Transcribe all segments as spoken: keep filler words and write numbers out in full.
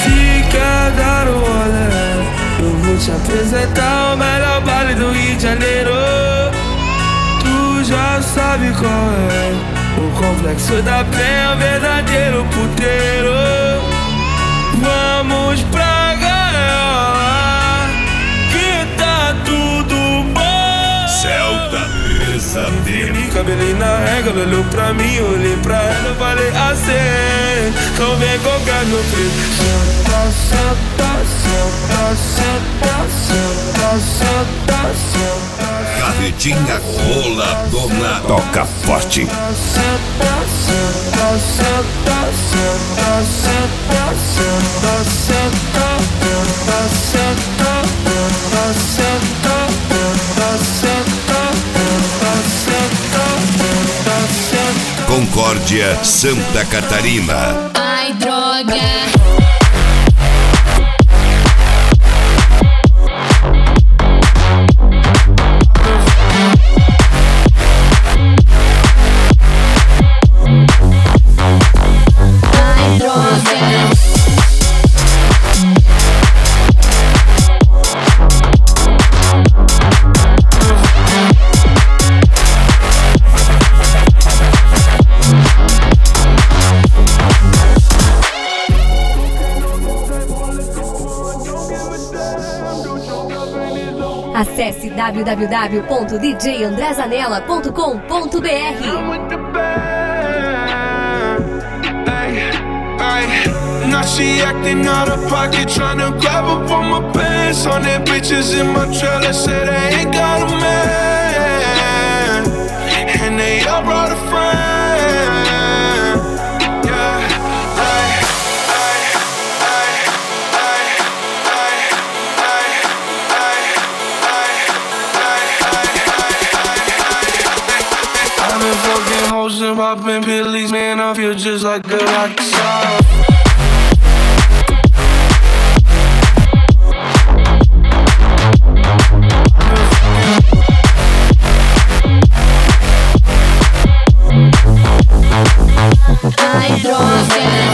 Se quer dar um rolê, eu vou te apresentar o melhor baile do Rio de Janeiro. Tu já sabe qual é, o Complexo da Penha, verdadeiro puteiro. Vamos pra gaiola, que tá tudo bom. Celta Pesadelo. Cabelinho na régua, ela olhou pra mim, eu olhei pra ela, eu falei assim: então vem qualquer meu filho. Senta, senta, senta, senta, senta, senta, senta. Carretinha Coladona toca forte. Senta, senta, senta, senta, senta, senta, senta, senta, senta, senta, Concórdia, Santa Catarina. Ai, droga. Acesse w w w ponto d j andré zanella ponto com ponto b r. Now she acting out of pocket, tryna grab up on my pants. On that bitches in my trailer, say they ain't got a man, and they all brought a friend. Yeah, ay, ay, ay, ay, ay, ay, ay, ay, ay, ay. I've been fucking hoes and popping pillies, man, I feel just like a rock star. Ai, droga.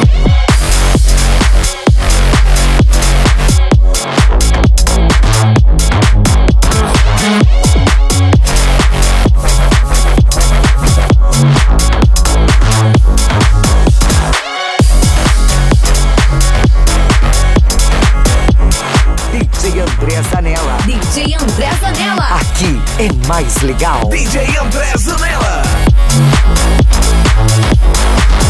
D J André Zanella. D J André Zanella. Aqui é mais legal. D J André Zanella.